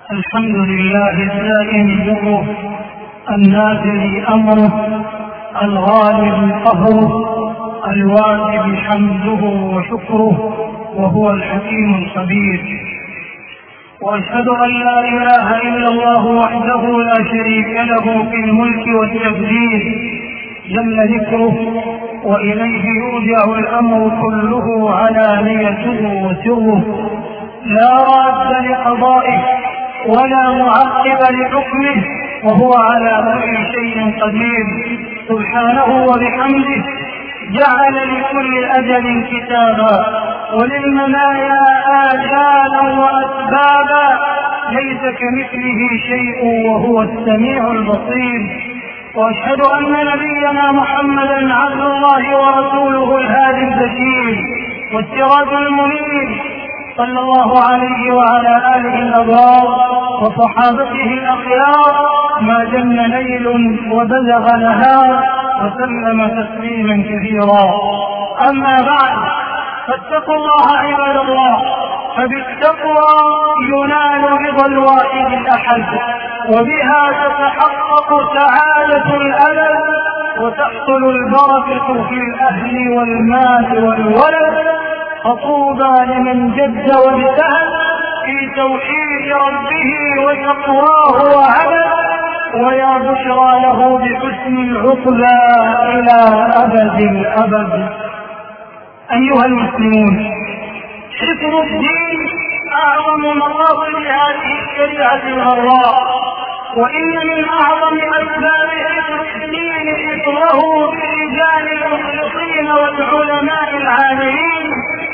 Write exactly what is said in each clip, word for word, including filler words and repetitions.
الحمد لله الدائم بره، النازل أمره، الغالب قهره، الواجب حمده وشكره، وهو الحكيم الخبير. وأشهد أن لا إله إلا الله وحده لا شريك له في الملك والتدبير جل ذكره، وإليه يرجع الأمر كله علانيته وسره، لا راد لقضائه ولا معقب لحكمه، وهو على كل شيء قدير. سبحانه وبحمده جعل لكل أجل كتابا، وللمنايا آجالا وأسبابا، ليس كمثله شيء وهو السميع البصير. وأشهد أن نبينا محمدا عبد الله ورسوله الهادي البشير والسراج المنير، صلى الله عليه وعلى آله الأبرار وصحابته الأخيار، ما جن ليل وبلغ نهار، وسلم تسليما كثيرا. أما بعد، فاتقوا الله عباد الله، فبالتقوى ينال رضا الواحد الأحد، وبها تتحقق سعادة الأبد، وتحصل البركة في الأهل والمال والولد. فطوبى لمن جد واجتهد في توحيد ربه وتقواه وعبد، ويا بشرى له بحسن العقبى إلى أبد الأبد. أيها المسلمون، حفظ الدين أعظم مقاصد هذه الشريعة الغراء، وإن من أعظم أسباب حفظ الدين حفظه بالرجال المخلصين والعلماء العاملين،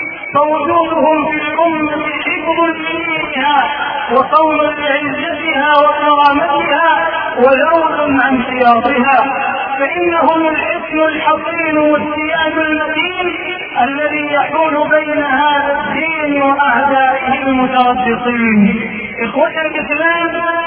فوجودهم في الأمة حفظ لدينها وقوم لعزتها وكرامتها وذود عن سياطها، فإنهم الحصن الحصين والسياد المتين الذي يحول بين هذا الدين وأعدائه المتربصين. إخوة الإسلام،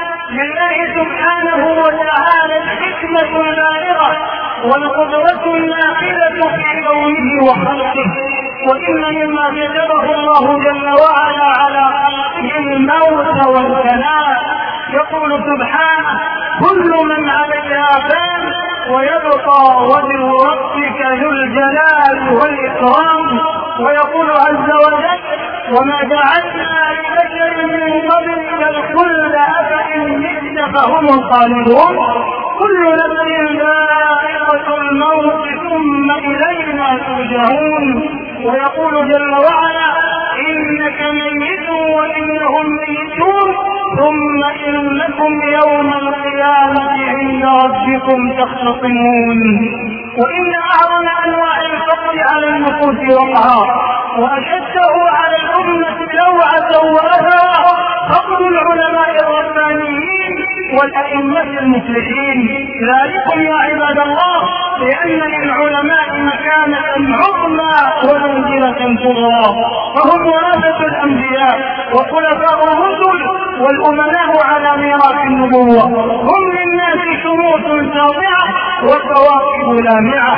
لله سبحانه وتعالى الحكمة البالغة والقدرة النافذة في كونه وخلقه، وإن مما كتبه الله جل وعلا على خلقه الموت والفناء. يقول سبحانه: كل من عليها فان ويبقى وجه ربك ذو الجلال والإكرام. ويقول عز وجل: وما جعلنا لبشر من قبلك الخلد أفإن مت فهم الخالدون، كل نفس ذائقة الموت ثم إلينا ترجعون. ويقول جل وعلا: إنك ميت وإنهم ميتون ثم إنكم يوم القيامة عند ربكم تختصمون. وإن أعظم أنواع الفقر على النفوس وقعا وأشده على الأمة لوعة وأثرا فقد العلماء الربانيين والأئمة المفلحين. ذلكم يا عباد الله لأن للعلماء مكانة عظمى ومنزلة كبرى، فهم ورثة الأنبياء وخلفاء الرسل والأمناء على ميراث النبوة. هم للناس شروط ساطعة وكواكب لامعة،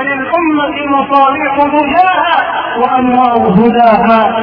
وللأمة مصالح مجاهة وأنوار هداها.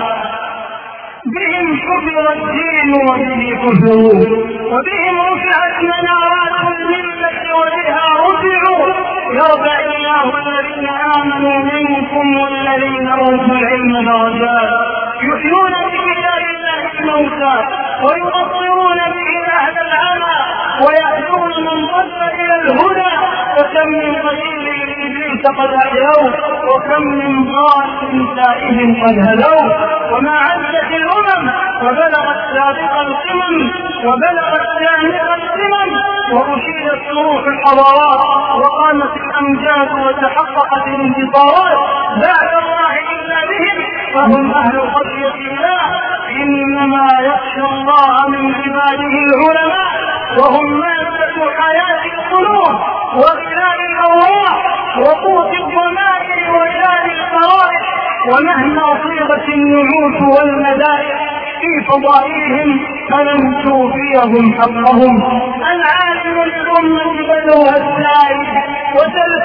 بهم كفر الدين وبه كفروا، وبهم رفعت منارات الملة وبها رفعوا. يرفع الله الذين آمنوا منكم والذين أوتوا العلم درجات، يحيون بكتاب الله الموتى ويبصرون به أهل العمى ويهدون من ضل إلى الهدى. وكم من قليل لإبليس قد أحيوا وكم من ضال سائل قد هدوا. وما عدت الأمم وبلغت سابق القمم وبلغت جامع القمم وأشيدت صروح الحضارات وقامت الأمجاد وتحققت الانتصارات بعد الله إلا بهم، فهم أهل خشية الله. إنما يخشى الله من عباده العلماء، وهم مادة حياة القلوب وغذاء الأرواح وقوت الضمائر وإله الفرائح. ومهما صيغت النعوت والمدائح في فضائلهم فلن توفيهم حقهم. العالم للأمة بدوها السائل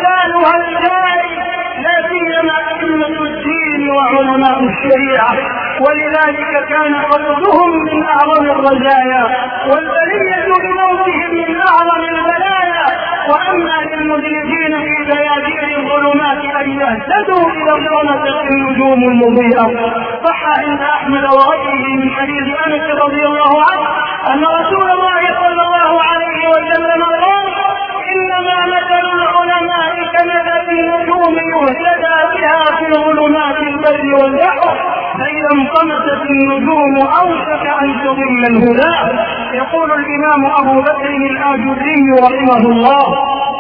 وتلسانها الجاري، لا سيما أئمة الدين وعلماء الشريعة، ولذلك كان قتلهم من أعظم الرزايا والبلية بموتهم من أعظم البلايا. وأما للمذنبين في بيادين الظلمات أن يهتدوا إلى الظلمة النجوم المضيئة. صح عند أحمد وغيره من حديث أنس رضي الله عنه أن رسول الله صلى الله عليه وسلم قال: إنما مثل العلماء كمثل النجوم يهتدى بها في ظلمات البر والبحر، فإذا انطمست النجوم أوشك أن تضل الهدى. يقول الإمام أبو بكر الآجري رحمه الله: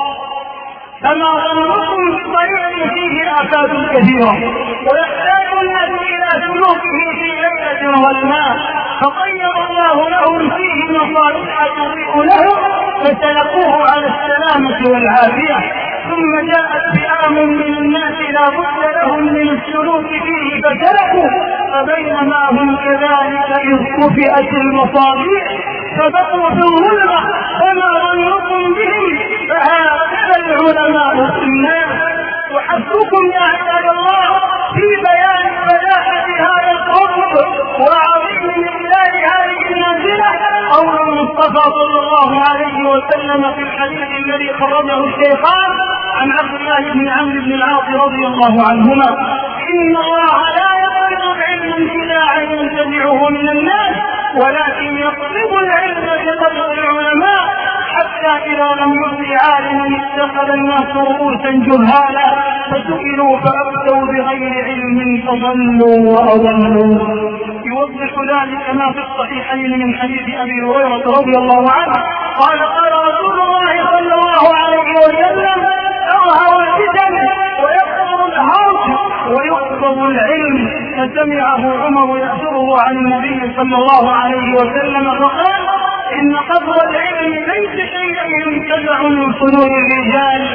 فما ظنكم بطريق فيه آفات كثيرة ويحتاج الناس إلى سلوكه في ليلة ظلماء، فطيب الله لهم فيه مصالح تضيء لهم فسلكوه على السلامة والعافية. ثم جاءت فئام من الناس لا بد لهم من السلوك فيه فسلكوا، فبينما هم كذلك إذ طفئت المصابيح فبقوا في الظلمة. فما ظنكم بهم؟ فهكذا العلماء في الناس. وحسبكم يا عباد الله في بيان بلاغة هذا القرب وعظيم مقدار هذه المنزلة قول المصطفى صلى الله عليه وسلم في الحديث الذي خرجه الشيخان عن عبد الله بن عمرو بن العاص رضي الله عنهما: إن الله لا يقبض العلم انتزاعا ينتزعه من الناس، ولكن يقبض العلم بقبض العلماء، حتى إذا لم يبق عالما اتخذ الناس رؤوسا جهالا فسئلوا فأفتوا بغير علم فضلوا وأضلوا. يوضح ذلك ما في الصحيحين من حديث أبي هريرة رضي الله عنه قال: قال رسول الله صلى الله عليه وسلم: تظهر الفتن ويكثر الحرج ويقبض العلم. فسمعه عمر يأثره عن النبي صلى الله عليه وسلم فقال: إن قبض العلم ليس شيئا ينتزع من صدور الرجال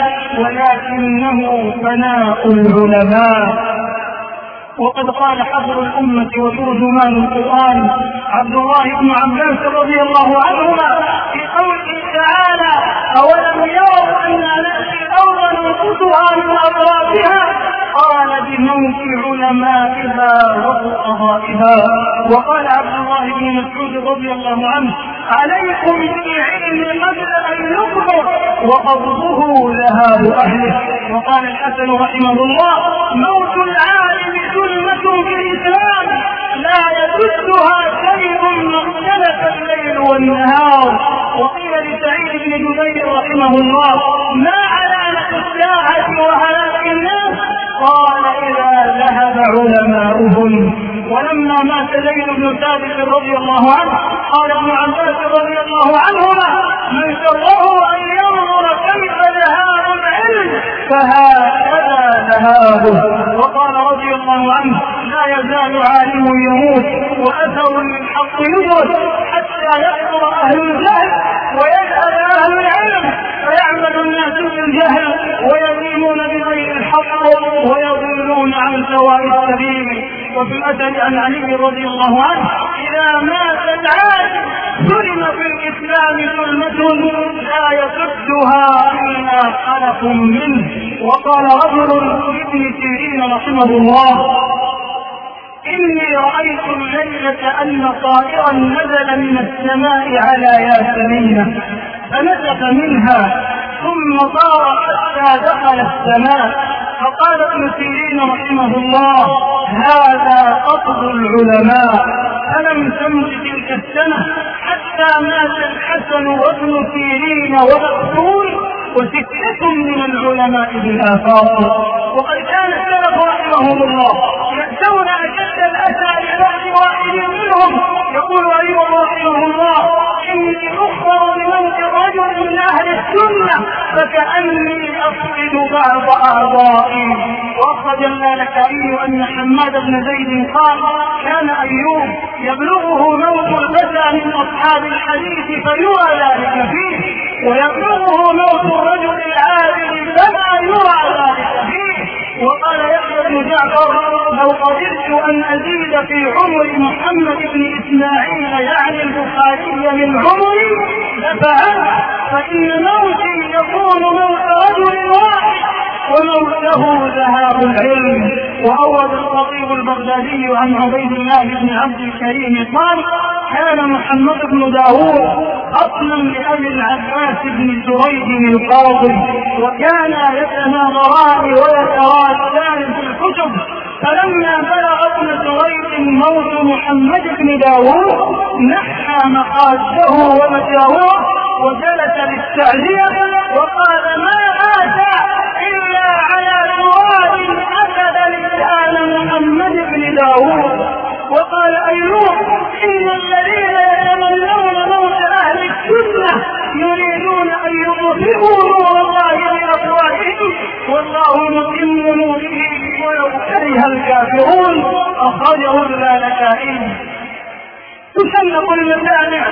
ولكنه فناء العلماء. وقد قال حبر الأمة وترجمان القرآن عبد الله بن عباس رضي الله عنهما في قوله تعالى: أولم يروا أنا نأتي الأرض ننقصها من أطرافها، قال: بموت علمائها وفقهائها. وقال عبد الله بن مسعود رضي الله عنه: عليكم بالعلم قبل أن يقبض وقبضه ذهاب أهله. وقال الحسن رحمه الله: موت العالم ظلمة في الإسلام لا يسدها شيء ما اختلف الليل والنهار. وقيل لسعيد بن جبير رحمه الله: ما علامة الساعة وهلاك الناس؟ قال: إذا ذهب علماؤهم. ولما مات زيد بن ثابت رضي الله عنه قال ابن عباس رضي الله عنهما: من سره أن ينظر كيف ذهاب العلم فهكذا ذهابه. وقال رضي الله عنه: لا يزال عالم يموت وأثر للحق يدرس حتى يكثر أهل الجهل ويذهب أهل العلم فيعمل الناس بالجهل ويدينون بغير الحق ويضلون عن سواء السبيل. وفي الأثر عن علي رضي الله عنه: إذا مات العالم ظلم في الإسلام ظلمة لا يسدها إلا خلف منه. وقال رجل لابن سيرين رحمه الله: إني رأيت الليلة أن طائرا نزل من السماء على ياسمين فنزف منها ثم طار حتى دخل السماء. فقال ابن سيرين رحمه الله: هذا قصد العلماء. فلم تمت تلك السنة حتى مات الحسن وابن سيرين ومقتول وستة من العلماء بالآفاق. وقد كان السلف رحمهم الله يأتون أشد الأسى لبعض واحد منهم. يقول أيضا رحمه الله: إني أخبر بموت رجل من أهل السنة فكأني أفقد بعض أعضائي. وأخرج اللالكائي أن حماد بن زيد قال: كان أيوب يبلغه موت الفتى من أصحاب الحديث فيرى ذلك فيه، ويبلغه موت الرجل العابد فما يرى ذلك فيه. وقال يحيى بن جعفر: لو قدرت أن أزيد في عمر محمد بن إسماعيل يعني البخاري من عمري لفعلت، فإن موتي يكون موت رجل واحد وموته ذهاب العلم. وأورد الخطيب البغدادي عن عبيد الله بن عبد الكريم قال: كان محمد بن داوود أصلا لأبي العباس بن زريد القاضي، وكانا يتناظران ويتراسلان في الكتب، فلما بلغ ابن زريد موت محمد بن داوود نحى مقاده ومجاوره وجلس للتعزية وقال: ما آتى إلا على سؤال أخذ لسان محمد بن داوود. وقال أيوب: إن الذين يتمنون موت أهل السنة يريدون أن يطفئوا نور الله بأفواههم والله متم نوره ولو كره الكافرون. أخرجه اللالكائي. تشنق المجامع،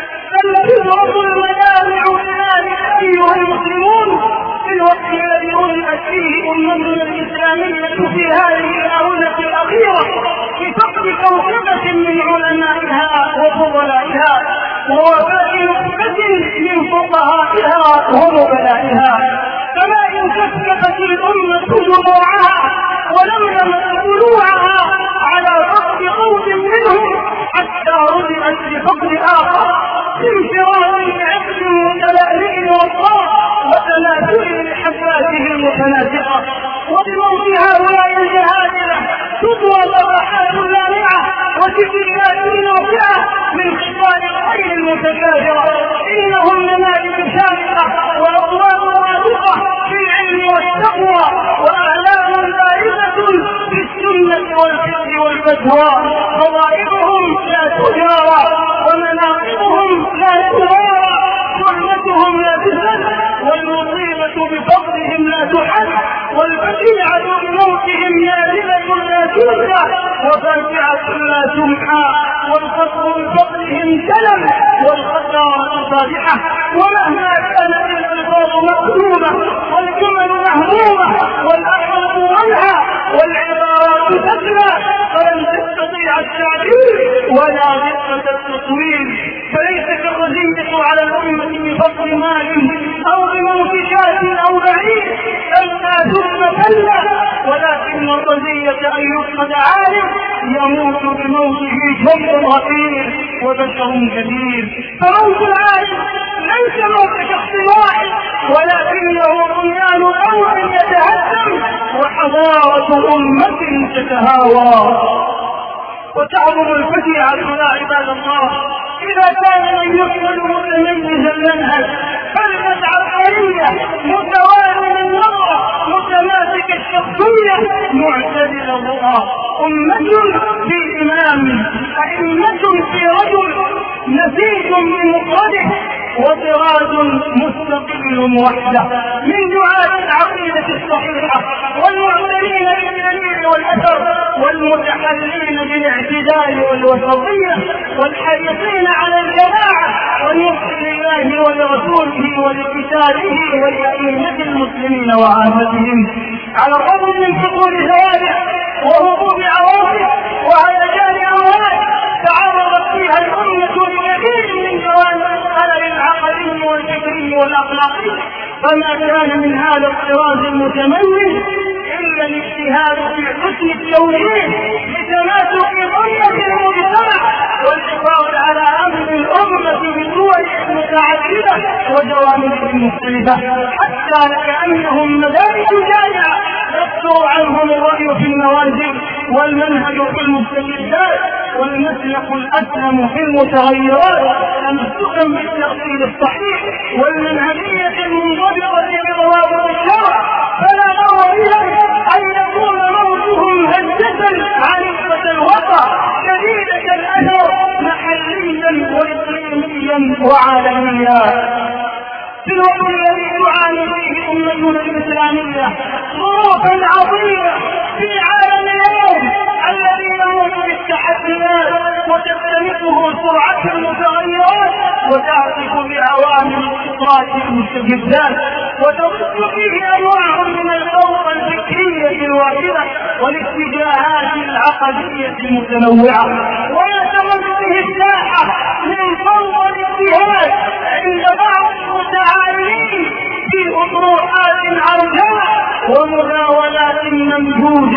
فلتضرب المجامع بذلك أيها المسلمون في الوقت الذي أنشأت فيه أمتنا الإسلامية في هذه الآونة الأخيرة بفقد كوكبة من علمائها وفضلائها ووفاة نخبة من فقهائها ومبلائها. فما إن كفكفت الأمة جموعها ولملمت ضلوعها على فقد قوت منهم حتى رجعت لفقد آخر بانفراد عقل متلألئ والطاق وتناسل لحفاته المتناسقة. وبموت هؤلاء الجهادرة تطوى صفحات لامعة وسجلات نافعة من خصال الخير المتكاثرة. إنهم نماذج شامخة وأطوار واثقة في العلم والتقوى وأعلام بارزة في السنة والفقه والفتوى. فضائلهم لا تجارى ومناقبهم لا ترى، سنتهم لا تسد والمصيبة بفضلهم لا تحد والبشيعة بموتهم نازلة لا ترجع وفاجعة لا تمحى والخطر بفضلهم سلم والخسارة صالحة. ومهما كانت الألفاظ مكتوبة والجمل مهمومة والأحرف عنها والعبارات تتلى فلن تستطيع التعبير ولا دقة التصوير. فليس كالرزية على الأمة بفضل مال أو بموت شاة أو بعيد ألا ثم كلا، ولكن الرزية أن يفقد عالم يموت بموته شيء غفير وبشر كثير. فموت العالم ليس موت شخص واحد ولكنه بنيان أمر يتهدم وحضارة أمة تتهاوى. وتعظم الفجيعة يا عباد الله إذا كان من يقبل متميزا منهج كلمة عبقرية متوازن النظرة متماسك الشخصية معتدل الرؤى. أمة في إمام، أئمة في رجل، نسيج بمفرده وطراز مستقل وحده من دعاة العقيدة الصحيحة والمعتنين بالدليل والأثر والمتحلين بالاعتدال والوسطية والحريصين على الجماعة والنصح لله ولرسوله ولكتابه ولأئمة المسلمين وعامتهم على الرغم من حصول زوابع وهبوط عواصف وهيجان أمواج تعرضت فيها الأمة لكثير من جوانب الخلل العقلي والفكري والأخلاقي. فما كان من هذا الطراز المتميز إلا الاجتهاد في حسن التوجيه لتماسك أمة المجتمع والحفاظ على أمن الأمة بصور متعددة وجوانب مختلفة حتى لكأنهم مدارس جامعة يصدر عنهم الرأي في النوازل والمنهج في المستجدات والمسلك الأسلم في المتغيرات تمسكا بالتأصيل الصحيح والمنهجية المنضبطة بضوابط الشرع. فلا نرى بهم أن يكون موتهم هزة عنيفة الوقع شديدة الأثر محليا وإقليميا وعالميا. في الوقت الذي تعاني فيه أمتنا الإسلامية ظروفا عظيمة في عالم اليوم الذي يموت بالتحديات وتختلفه سرعة المتغيرات وتعطف بعوامل الإطراء المستجدات وتضل فيه أنواع من الفوضى الفكرية الواحدة والاتجاهات العقدية المتنوعة ويتمد به الساحة من فوضى الاجتهاد عند بعض المتعالين في أطروحات عرجاء ومناولات ممجوجة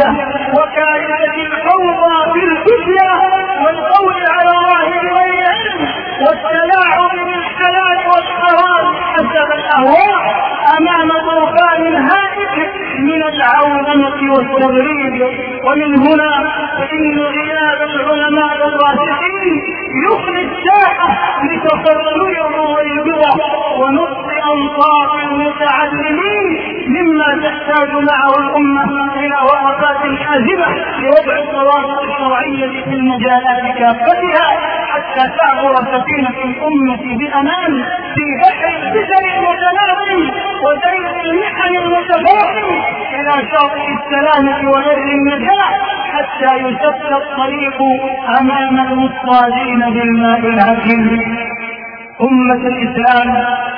وكارثة الفوضى في الفتية والقول على الله بغير علم والتلاعب بالحلال والحرام حسب الأهواء أمام طوفان هائل من العولمة والتغريب. ومن هنا فإن غياب العلماء الراسخين يخلي الساحة لتصرف الرويبضة ونصف أنصاف المتعلمين مما تحتاج معه الأمة إلى وقفات حازمة لوضع الضوابط الشرعية في المجالات كافتها حتى تعبر سفينة الأمة بأمان في بحر الفتن المتلاطم وزيغ المحن المتفاقم إلى شاطئ السلامة وبر النجاة حتى يسد الطريق أمام المصطادين بالماء العكر. أمة الإسلام،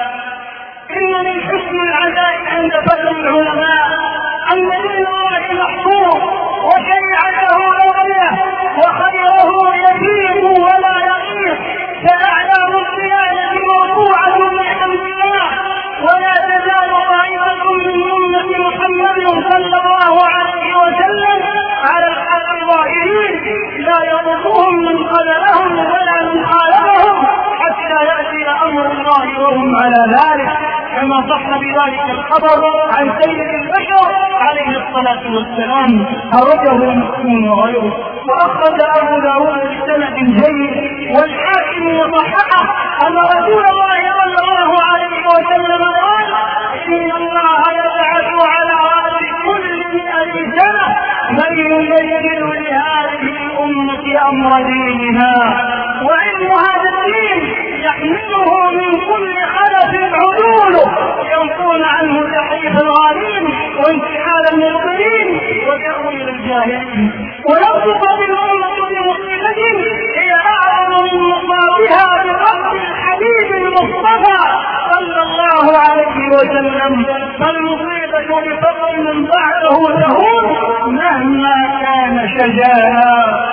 إن من حسن العزاء عند فضل العلماء أن دين الله محفوظ وشريعته راضية وخيره يزيد ولا يغيظ، فأعلام الصيانة موضوعة بحمد الله، ولا تزال طائفة من أمة محمد صلى الله عليه وسلم على الحق ظاهرين لا يضرهم من خذلهم ولا من خالفهم حتى يأتي أمر الله وهم على ذلك، كما صح بذلك الخبر عن سيد البشر عليه الصلاة والسلام أخرجه مسلم وغيره، وأخرج أبو داود بسند جيد والحاكم وصححه أن رسول الله صلى الله عليه وسلم قال: إن الله يبعث على رأس كل مئة سنة من يبين لهذه الأمة أمر دينها، وعلم هذا الدين يحمله من كل خلف عدوله ينقون عنه تحريف الغالين وانتحال المبطلين وتأويل الجاهلين، ويرزق بالأمة بمصيبة هي أعظم من مصابها بقصد الحبيب المصطفى صلى الله عليه وسلم، فالمصيبة بفضل من بعده تهون مهما كان شجاعا.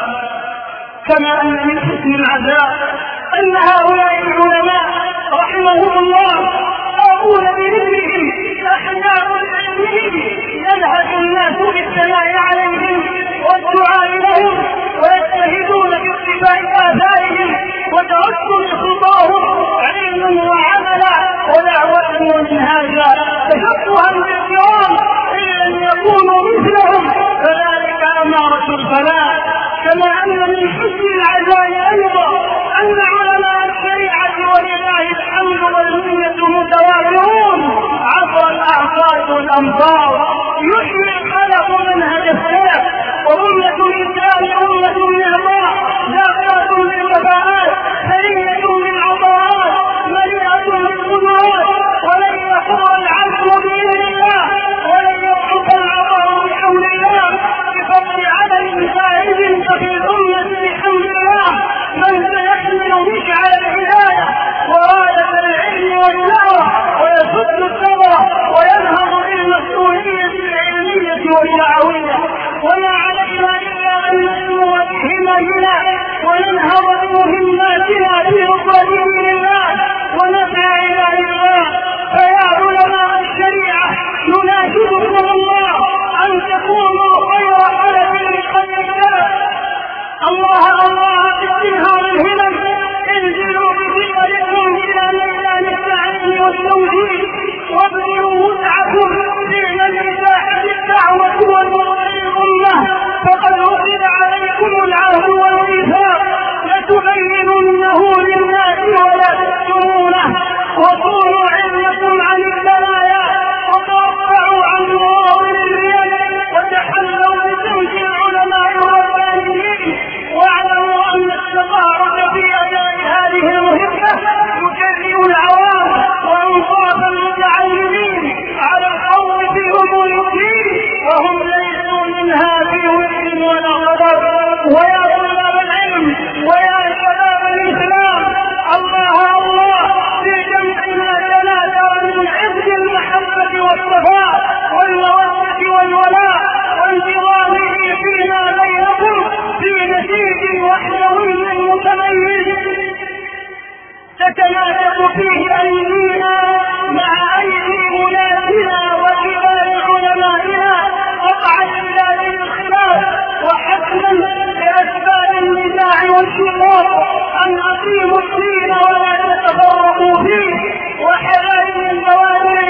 كما أن من حسن العزاء أن هؤلاء العلماء رحمهم الله قامون بذكرهم أحياء بعلمهم ينهج الناس بالثناء عليهم والدعاء لهم ويجتهدون في اتباع آثارهم وترسل خطاهم علما وعملا ودعوة ومنهاجا تشبها بالكرام إن لم يكونوا مثلهم فذلك أمارة الفلاح. كما أن من حسن العزاء أيضا أن علماء الشريعة ولله الحمد والمنة متوافرون عبر الأعصار والأمطار يحيي الخلق منهج السلف، وأمة الإسلام أمة نعماء ذاكرة بالوفاءات ثرية بالعطاءات مليئة بالقدرات، ولن يحر العزم بإذن الله ولن يضعف العطاء بحول الله بفضل عمل سائد ففي الأمة بحمد الله من سيحمل مشعل الهداية وغاية العلم والدعوة ويسد الثغرة وينهض بالمسؤولية العلمية والدعوية، وما علينا إلا أن نسلو بهمتنا وننهض بمهماتنا في رضا دين الله ونفع عباد الله. فيا علماء الشريعة نناشدكم الله أن تكونوا خير خلف لخير السلف. الله الله باستنهار الهمم انزلوا بثقلكم إلى ميدان التعليم والتوحيد وابذلوا وسعكم في إباحة الدعوة والنصر للأمة، فقد أخذ عليكم العهد والميثاق لتبيننه للناس ولا تكتمونه، وكونوا علمكم عن البلايا وترفعوا عن مواطن الرياء وتحلوا بسمت العلماء الربانيين، واعلموا أن التقاعد في أداء هذه المهمة يجرئ العوام وأنصاف المتعلمين على الخوض في أمور الدين وهم ليسوا منها في وجه ولا غضب. ويا طلاب العلم ويا شباب الإسلام، الله الله في جمعنا تنادى من حفظ المحبة والصفاء والمودة والولاء وانتظامه فيما بينكم في نسيج وحدوي متميز تتناسب فيه أيدينا مع أيدي ولاتنا وكبار علمائنا قطعا إلى ذي الخلاف الله أن أقيموا الدين ولا تتفرقوا فيه، وحلال الموانع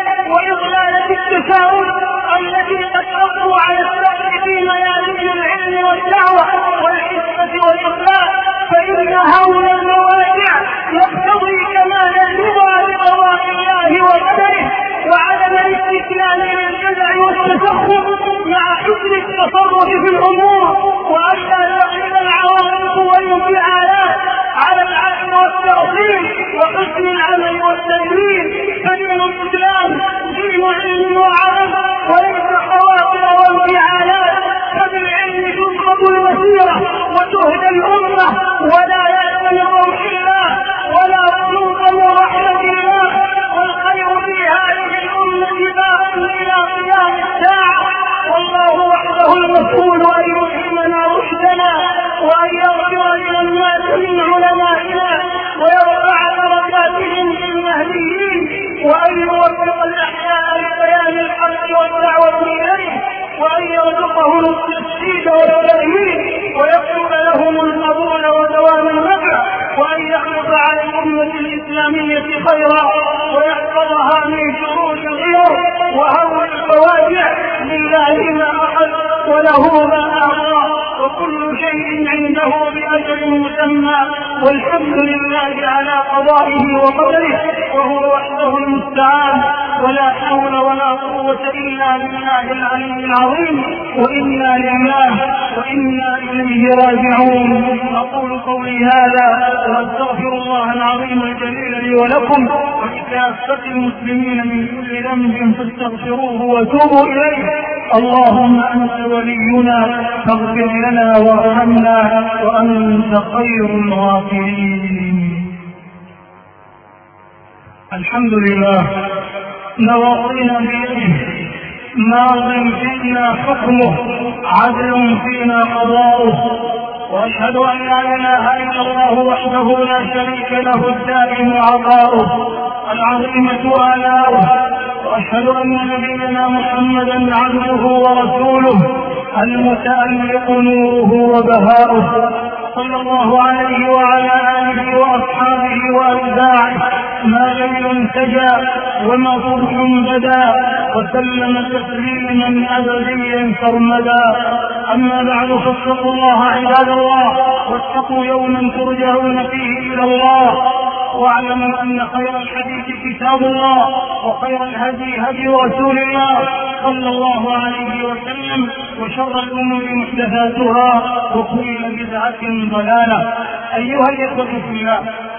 وإضلال التساؤل التي قد أقوا على السبب في ميادين العلم والدعوة والحكمة والإخلاص، فإن هول المواجع يقتضي كمال الرضا بقضاء الله وقدره وعدم الاستسلام للجزع والتسخط مع حسن التصرف في الأمور، وألا تغلب العواطف والانفعالات على العدل والتأصيل وحسن العمل والتدبير، فدين الإسلام دين علم وعمل وليس خواطر وانفعالات، فبالعلم تضبط المسيرة وتهدى الأمة ولا يأتي من روح الله ولا قنوط من رحمة الله، والخير في هذه الأمة باق إلى قيام الساعة، والله وحده المسؤول أن يلهمنا رشدنا وأن يغفر لنا الناس من علمائنا ويرفع درجاتهم في المهديين، وأن يوفق الأحياء لبيان الحق والدعوة إليه، وأن يرزقهم التسديد والتأييد ويكتب لهم القبول ودوام النفع، وأن يخلق على الأمة الإسلامية خيرا ويحفظها من شرور الغير وهول الفواجع، لله ما أحد وله ما أعطى وكل شيء عنده بأجل مسمى، والحمد لله على قضائه وقدره، وهو وحده المستعان، ولا حول ولا قوة إلا بالله العلي العظيم، وإنا لله وإنا إليه راجعون. أقول قولي هذا وأستغفر الله العظيم الجليل لي ولكم ولكافة المسلمين من كل ذنب فاستغفروه وتوبوا إليه. اللهم أنت ولينا فاغفر لنا وارحمنا وأنت خير الغافرين. الحمد لله نواصينا بيده، ماض فينا حكمه، عدل فينا قضاؤه، واشهد ان لا اله الا الله وحده لا شريك له الدائم عطاؤه العظيمة آلاؤه، واشهد ان نبينا محمدا عبده ورسوله المتألق نوره وبهاؤه، صلى الله عليه وعلى آله وأصحابه وأتباعه ما ليل سجى وما صبح بدا، وسلم تسليما أبديا سرمدا. أما بعد فاتقوا الله عباد الله، واتقوا يوما ترجعون فيه إلى الله، واعلموا أن خير الحديث كتاب الله، وخير الهدي هدي رسول الله صلى الله عليه وسلم، وشر الأمور محدثاتها، وكل بدعة ضلالة. أيها الإخوة في الله،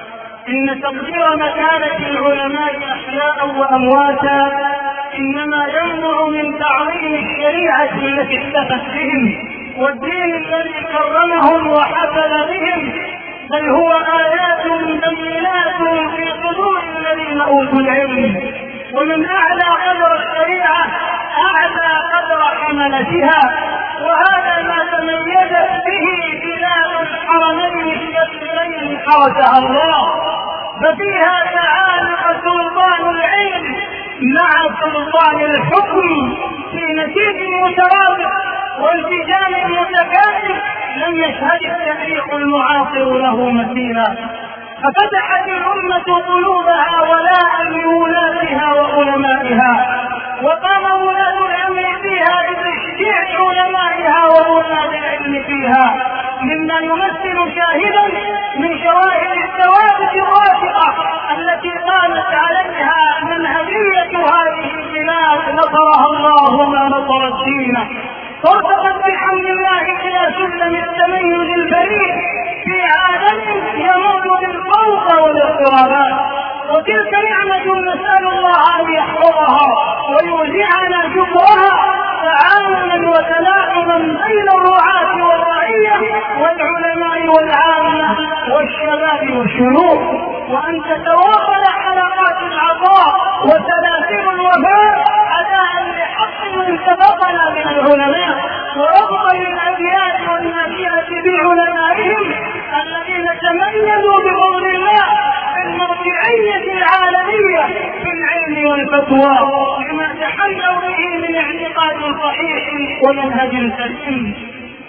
إن تقدير مكانة العلماء أحياء وأمواتا إنما ينبع من تعظيم الشريعة التي احتفت بهم والدين الذي كرمهم وحفل بهم، بل هو آيات بينات في صدور الذين أوتوا العلم. ومن أعلى قدر الشريعة أعلى قدر حملتها، وهذا ما تميزت به بلاد الحرمين الشريفين حرسها الله، ففيها تعالق سلطان العلم مع سلطان الحكم في نسيج مترابط والتزام متكامل لم يشهد التاريخ المعاصر له مثيلا، ففتحت الأمة قلوبها ولاء لولاتها وعلمائها، وقام ولاة الأمر فيها بتشجيع علمائها وولاد العلم فيها، مما يمثل شاهدا من شواهد الثوابت الراسخة التي قامت عليها منهجية هذه البلاد نصرها الله وما نصر الدين، فارتقت بحمد الله إلى سلم التميز الفريد في عالم يمر بالفوق والاضطرابات، وتلك نعمة نسأل الله أن يحفظها ويوزعنا شكرها تعاونا وتلاعبا بين الرعاة والرعية والعلماء والعامة والشباب والشيوخ، وأن تتواصل حلقات العطاء وسلاسل الوفاء أداء لحق من سبقنا من العلماء، ورغبا للأبيات والناشئة بعلمائهم الذين تميزوا بفضل الله في المرجعية العالمية في العلم والفتوى لما تحلوا به من اعتقاد صحيح ومنهج سليم.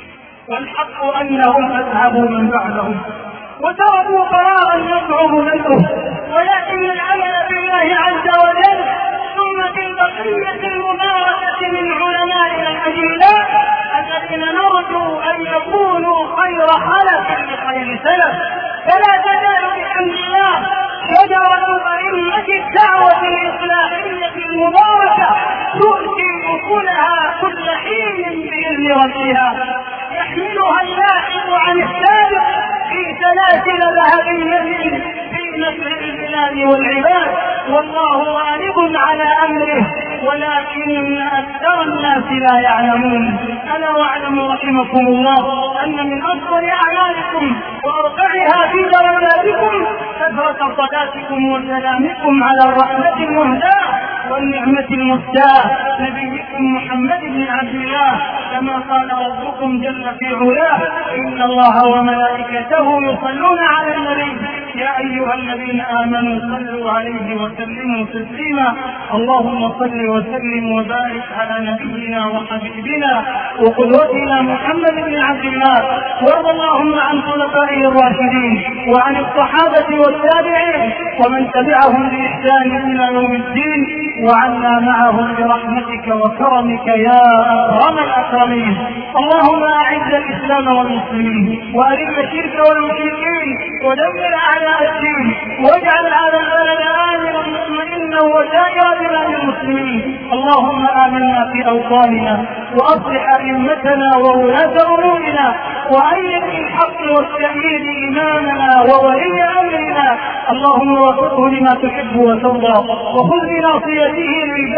والحق أنهم أذهبوا من بعدهم وتركوا قرارا يصعب نزله، ولكن العمل بالله عز وجل ثم في البقية المباركة من علمائنا الأجلاء الذين نرجو أن يكونوا خير خلف لخير سلف. فلا تزال بحمد الله شجرة أئمة الدعوة الإصلاحية المباركة تؤتي أكلها كل حين بإذن ربها، يحملها اللاحق عن السابق في سلاسل ذهبية في نصر البلاد والعباد، والله غالب على أمره ولكن أكثر الناس لا يعلمون. ألا واعلموا رحمكم الله أن من أفضل أعمالكم وأرفعها في درجاتكم كثرة صلاتكم وسلامكم على الرحمة المهداة والنعمة المفتاة نبيكم محمد بن عبد الله، كما قال ربكم جل في علاه: إن الله وملائكته يصلون على النبي يا أيها الذين آمنوا صلوا عليه وسلموا تسليما. اللهم صل وسلم وبارك على نبينا وحبيبنا وقدوتنا محمد بن عبد الله، وارض اللهم عن خلفائه الراشدين وعن الصحابة والتابعين ومن تبعهم بإحسان إلى يوم الدين، وعنا معهم برحمتك وكرمك يا أكرم الأكرمين. اللهم أعز الإسلام والمسلمين وأذل الشرك والمشركين ودمر أعداء الدين، واجعل هذا البلد آمنا مطمئنا وسائر بلاد المسلمين. اللهم آمنا في أوطاننا وأصلح أئمتنا وولاة أمورنا، وأيد بالحق والتأييد إمامنا وولي أمرنا. اللهم وفقه لما تحب وترضى، وخذ بناصيته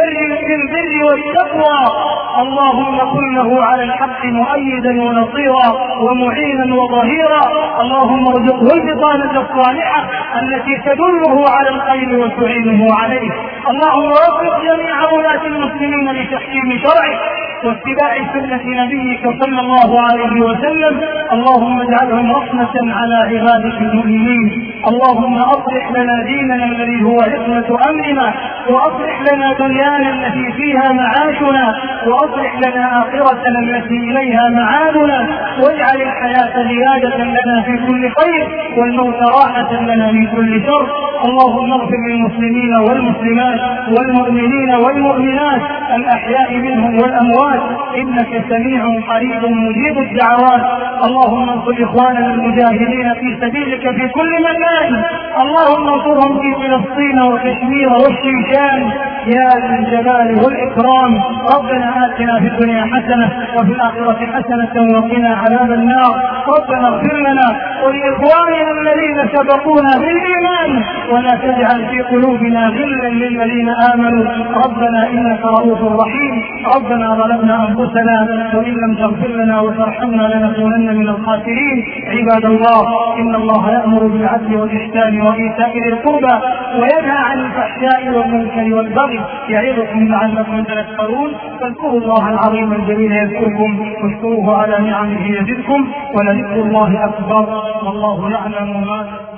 للبر والتقوى. اللهم كن له على الحق مؤيدا ونصيرا ومعينا وظهيرا. اللهم ارزقه البطانة الصالحة التي تدله على الخير وتعينه عليه. اللهم وفق جميع ولاة المسلمين لتحكيم شرعك واتباع سنة نبيك صلى الله عليه وسلم. اللهم اجعلهم رحمة على عبادك المؤمنين. اللهم أصلح لنا ديننا الذي هو عصمة أمرنا، وأصلح لنا دنيانا التي فيها معاشنا، وأصلح لنا آخرتنا التي إليها معادنا، واجعل الحياة زيادة لنا في كل خير والموت راحة لنا من كل شر. اللهم اغفر للمسلمين والمسلمات والمؤمنين والمؤمنات الأحياء منهم والأموات، إنك سميع قريب مجيب الدعوات. اللهم انصر إخواننا المجاهدين في سبيلك في كل مكان، اللهم انصرهم في فلسطين وكشمير والشيشان يا ذا الجلال والإكرام. ربنا آتنا في الدنيا حسنة وفي الآخرة حسنة وقنا عذاب النار. ربنا اغفر لنا ولإخواننا الذين سبقونا بالإيمان ولا تجعل في قلوبنا غلا للذين آمنوا. ربنا إنك رؤوف رحيم. ربنا ظلمنا أنفسنا وإن لم تغفر لنا وترحمنا لنكونن من الخاسرين. عباد الله، إن الله يأمر بالعدل والإحسان وإيتاء ذي القربى وينهى عن الفحشاء والمنكر والبغي يعظكم لعلكم تذكرون. فاذكروا الله العظيم الجليل يذكركم واشكروه على نعمه يزدكم ولذكر الله أكبر والله يعلم ما